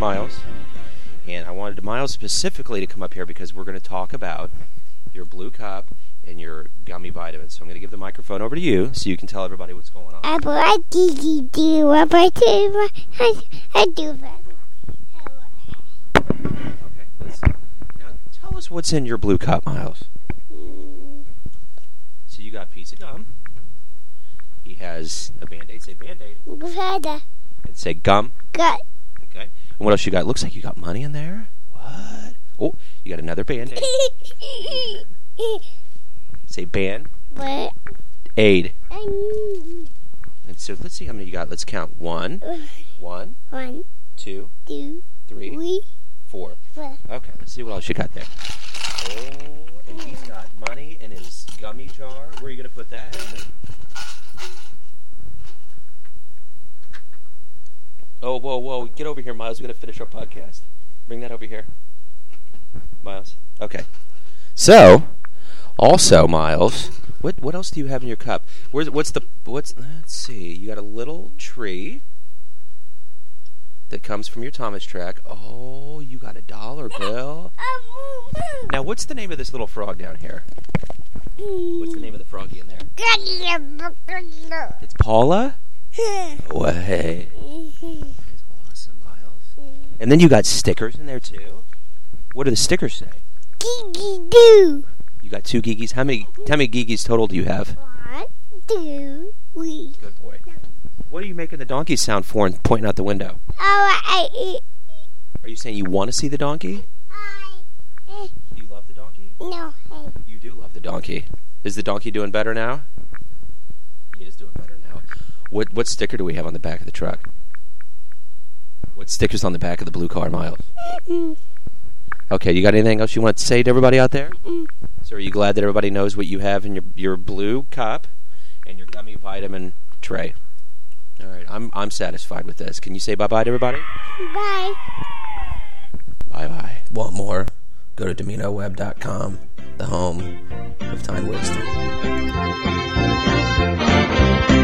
Miles. And I wanted Miles specifically to come up here because we're going to talk about your blue cup and your gummy vitamins. So I'm going to give the microphone over to you so you can tell everybody what's going on. I do that. Okay, now tell us what's in your blue cup, Miles. So you got a piece of gum. He has a Band-Aid. Say Band-Aid. And say gum. Good. Okay. And what else you got? Looks like you got money in there. What? Oh, you got another Band-Aid. Say Band. What? Aid. And so let's see how many you got. Let's count. 1, 2, 2, 3, 4. 4. Okay, let's see what else you got there. Oh, and he's got money in his gummy jar. Where are you going to put that? Oh, whoa. Get over here, Miles. We're going to finish our podcast. Bring that over here. Miles. Okay. So, also, Miles, what else do you have in your cup? Let's see. You got a little tree that comes from your Thomas track. Oh, you got a $1 bill. Now, what's the name of this little frog down here? What's the name of the froggy in there? It's Paula? Way. That's awesome, Miles. And then you got stickers in there, too. What do the stickers say? Gigi-doo. You got 2 Gigis. How many Gigis total do you have? 1, 2, 3. Good boy. What are you making the donkey sound for and pointing out the window? Are you saying you want to see the donkey? Do you love the donkey? No. You do love the donkey. Is the donkey doing better now? He is doing better now. What sticker do we have on the back of the truck? What sticker's on the back of the blue car, Miles? Okay, you got anything else you want to say to everybody out there? So are you glad that everybody knows what you have in your blue cup and your gummy vitamin tray? All right, I'm satisfied with this. Can you say bye-bye to everybody? Bye. Bye-bye. Want more? Go to DominoWeb.com, the home of time wasted.